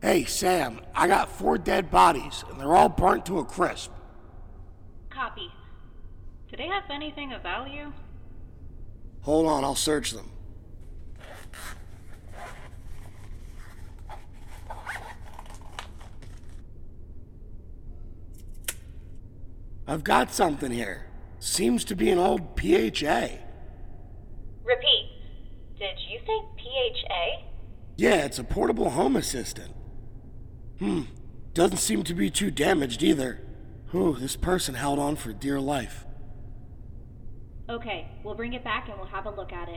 Hey, Sam, I got 4 dead bodies, and they're all burnt to a crisp. Copy. Do they have anything of value? Hold on, I'll search them. I've got something here. Seems to be an old PHA. Repeat. Did you say PHA? Yeah, it's a portable home assistant. Doesn't seem to be too damaged either. This person held on for dear life. Okay, we'll bring it back and we'll have a look at it.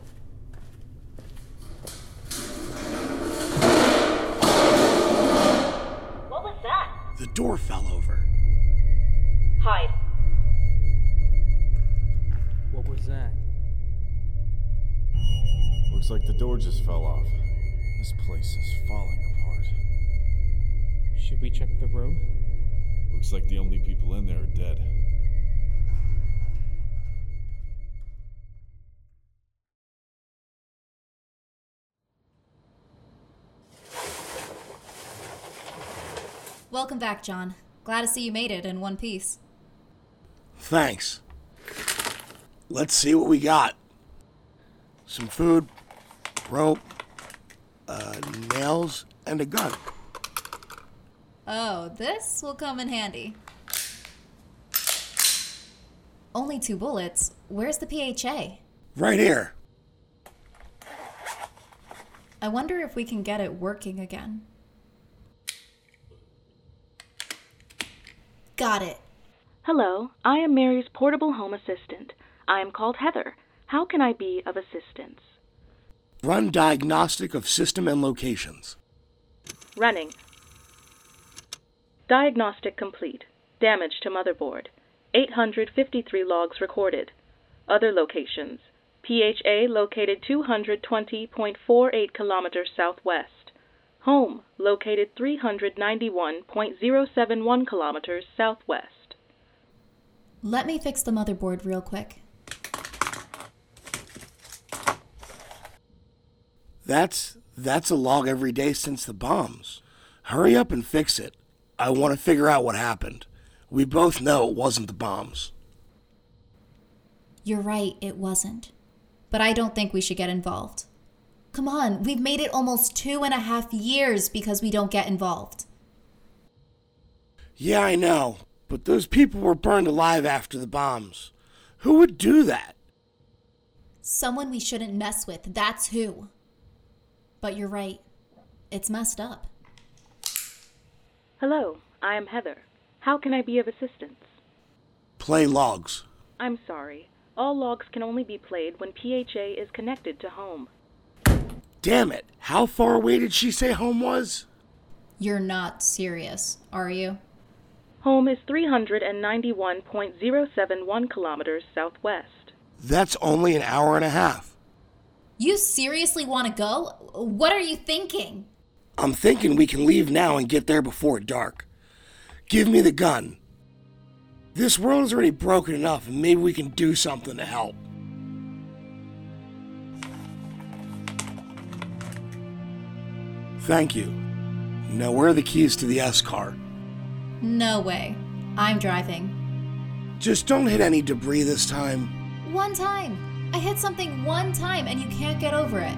What was that? The door fell over. Hide. What was that? Looks like the door just fell off. This place is falling apart. Should we check the room? Looks like the only people in there are dead. Welcome back, John. Glad to see you made it in one piece. Thanks. Let's see what we got. Some food, rope, nails, and a gun. Oh, this will come in handy. Only 2 bullets. Where's the PHA? Right here. I wonder if we can get it working again. Got it. Hello, I am Mary's portable home assistant. I am called Heather. How can I be of assistance? Run diagnostic of system and locations. Running. Diagnostic complete. Damage to motherboard. 853 logs recorded. Other locations. PHA located 220.48 kilometers southwest. Home located 391.071 kilometers southwest. Let me fix the motherboard real quick. That's a log every day since the bombs. Hurry up and fix it. I want to figure out what happened. We both know it wasn't the bombs. You're right, it wasn't. But I don't think we should get involved. Come on, we've made it almost 2.5 years because we don't get involved. Yeah, I know. But those people were burned alive after the bombs. Who would do that? Someone we shouldn't mess with, that's who. But you're right. It's messed up. Hello, I am Heather. How can I be of assistance? Play logs. I'm sorry. All logs can only be played when PHA is connected to home. Damn it. How far away did she say home was? You're not serious, are you? Home is 391.071 kilometers southwest. That's only an hour and a half. You seriously want to go? What are you thinking? I'm thinking we can leave now and get there before dark. Give me the gun. This world is already broken enough, and maybe we can do something to help. Thank you. Now where are the keys to the S-car? No way. I'm driving. Just don't hit any debris this time. One time. I hit something one time and you can't get over it.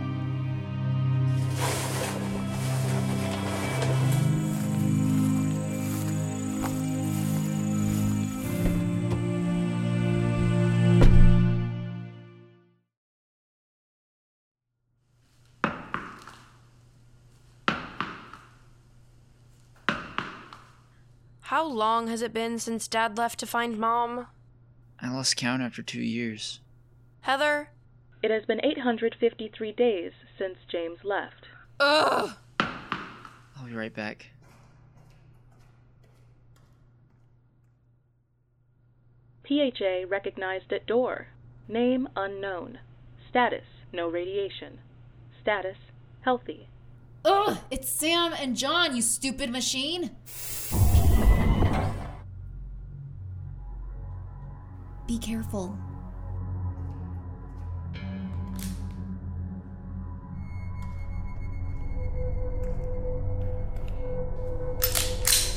How long has it been since Dad left to find Mom? I lost count after 2 years. Heather? It has been 853 days since James left. Ugh! I'll be right back. PHA recognized at door. Name unknown. Status, no radiation. Status, healthy. Ugh! It's Sam and John, you stupid machine! Be careful.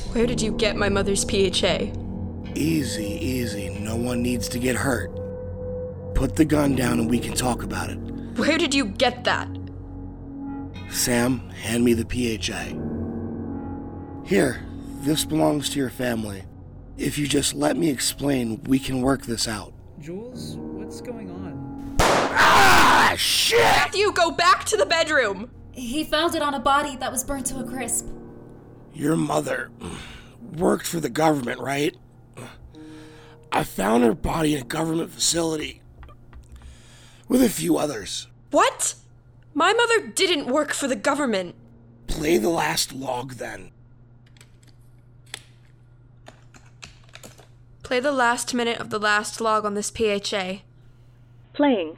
Where did you get my mother's PHA? Easy, easy. No one needs to get hurt. Put the gun down and we can talk about it. Where did you get that? Sam, hand me the PHA. Here, this belongs to your family. If you just let me explain, we can work this out. Jules, what's going on? Ah, shit! Matthew, go back to the bedroom! He found it on a body that was burnt to a crisp. Your mother worked for the government, right? I found her body in a government facility with a few others. What? My mother didn't work for the government. Play the last log then. Play the last minute of the last log on this PHA. Playing.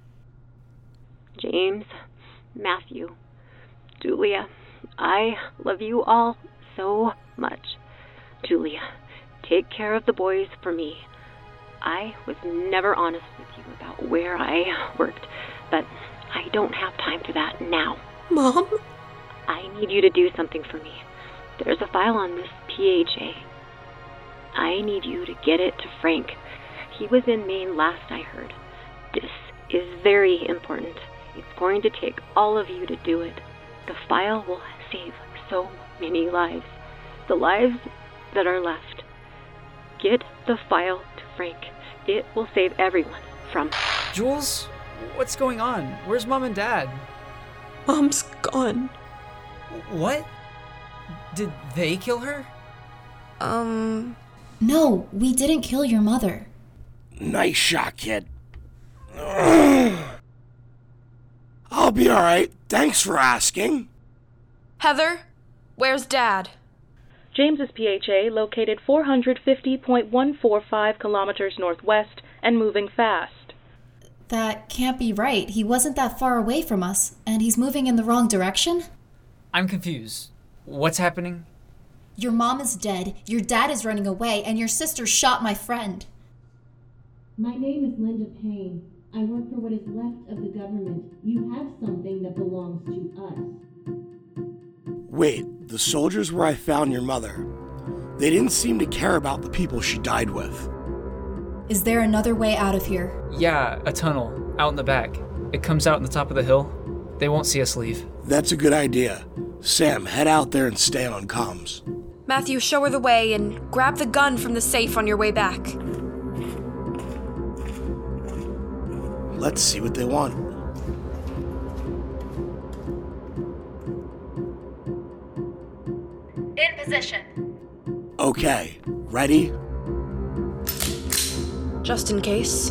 James, Matthew, Julia, I love you all so much. Julia, take care of the boys for me. I was never honest with you about where I worked, but I don't have time for that now. Mom? I need you to do something for me. There's a file on this PHA. I need you to get it to Frank. He was in Maine last I heard. This is very important. It's going to take all of you to do it. The file will save so many lives. The lives that are left. Get the file to Frank. It will save everyone from... Jules, what's going on? Where's Mom and Dad? Mom's gone. What? Did they kill her? No, we didn't kill your mother. Nice shot, kid. I'll be alright. Thanks for asking. Heather, where's Dad? James's PHA located 450.145 kilometers northwest and moving fast. That can't be right. He wasn't that far away from us, and he's moving in the wrong direction? I'm confused. What's happening? Your mom is dead, your dad is running away, and your sister shot my friend. My name is Linda Payne. I work for what is left of the government. You have something that belongs to us. Wait, the soldiers where I found your mother, they didn't seem to care about the people she died with. Is there another way out of here? Yeah, a tunnel, out in the back. It comes out on the top of the hill. They won't see us leave. That's a good idea. Sam, head out there and stay on comms. Matthew, show her the way and grab the gun from the safe on your way back. Let's see what they want. In position. Okay, ready? Just in case.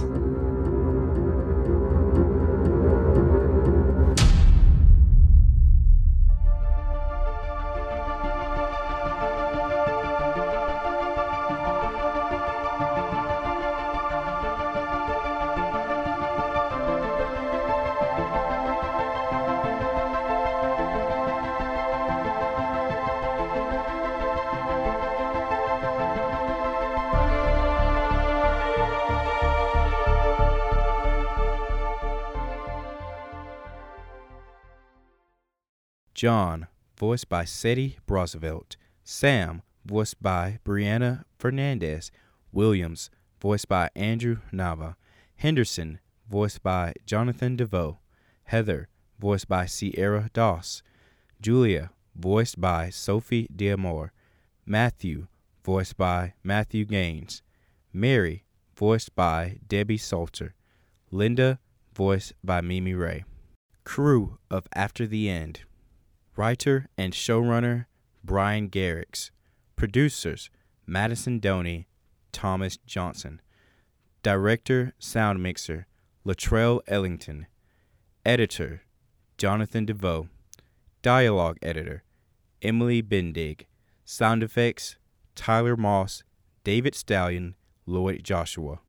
John, voiced by Sadie Brosvelt. Sam, voiced by Brianna Fernandez. Williams, voiced by Andrew Nava. Henderson, voiced by Jonathan DeVoe. Heather, voiced by Sierra Doss. Julia, voiced by Sophie D'Amore. Matthew, voiced by Matthew Gaines. Mary, voiced by Debbie Salter. Linda, voiced by Mimi Ray. Crew of After the End. Writer and showrunner, Brian Garrix. Producers, Madison Doney, Thomas Johnson. Director, sound mixer, Latrell Ellington. Editor, Jonathan DeVoe. Dialogue editor, Emily Bendig. Sound effects, Tyler Moss, David Stallion, Lloyd Joshua.